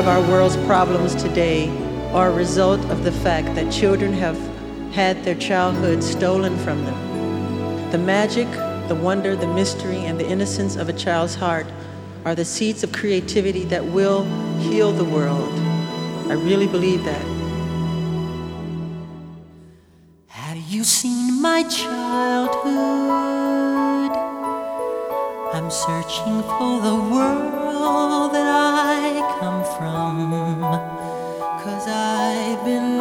of our world's problems today are a result of the fact that children have had their childhood stolen from them. The magic, the wonder, the mystery, and the innocence of a child's heart are the seeds of creativity that will heal the world. I really believe that. Have you seen my childhood? I'm searching for the world that I come from, 'cause I've been